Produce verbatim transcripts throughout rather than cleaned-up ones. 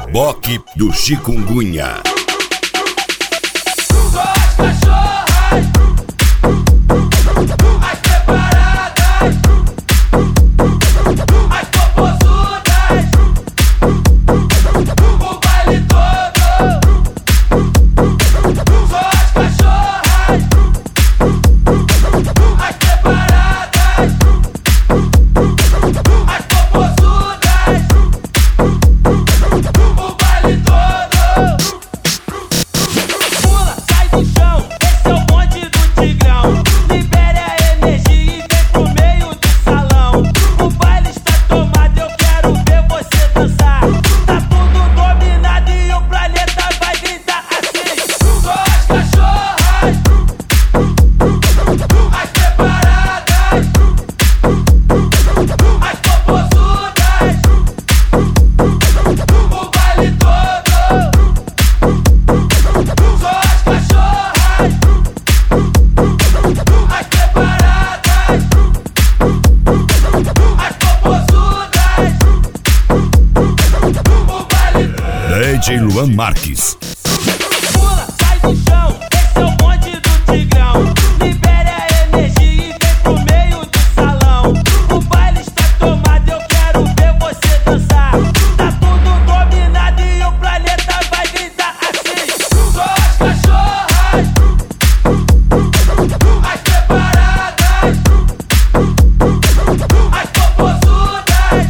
Reboque do Chikungunya. D J Luan Marques. Pula, sai do chão, esse é o bonde do Tigrão. Libere a energia e vem pro meio do salão. O baile está tomado, eu quero ver você dançar. Tá tudo dominado e o planeta vai gritar assim: só as cachorras, as preparadas, as popozudas,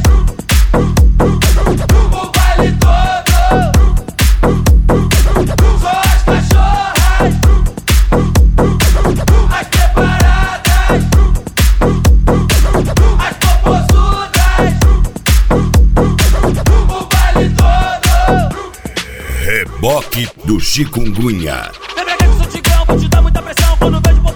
o baile todo. Reboque do Chikungunya. Lembra que eu sou Tigrão, vou te dar muita pressão quando vejo